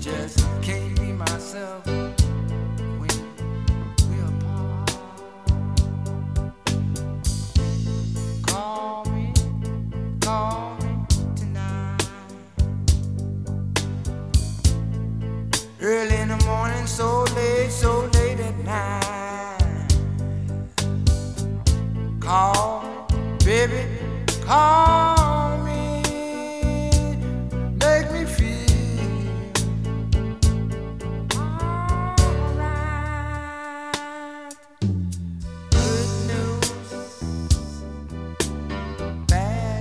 Just can't be myself when we're apart. Call me tonight. Early in the morning, so late at night. Call me, baby, call me. Make me feel alright. Good news, bad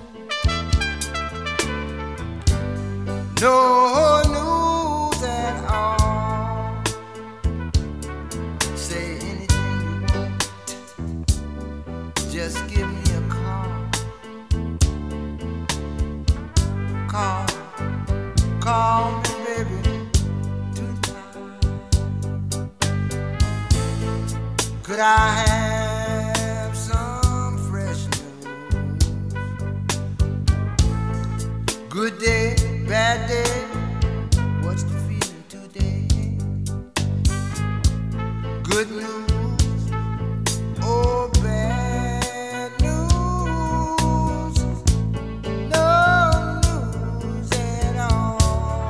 news, no news at all. Say anything you want, just give me a call. Call me, baby, tonight. Could I have some fresh news? Good day, bad day, what's the feeling today? Good news, oh bad news, no news at all.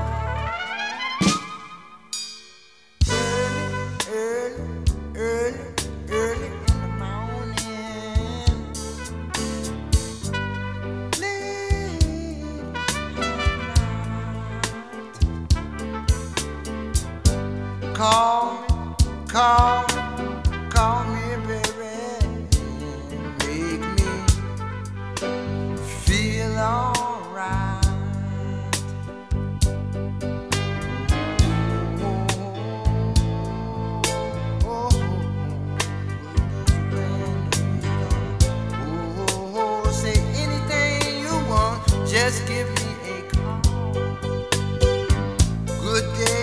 Early in the morning, late at night. Call me, baby. Make me feel alright. Say anything you want, just give me a call. Good day.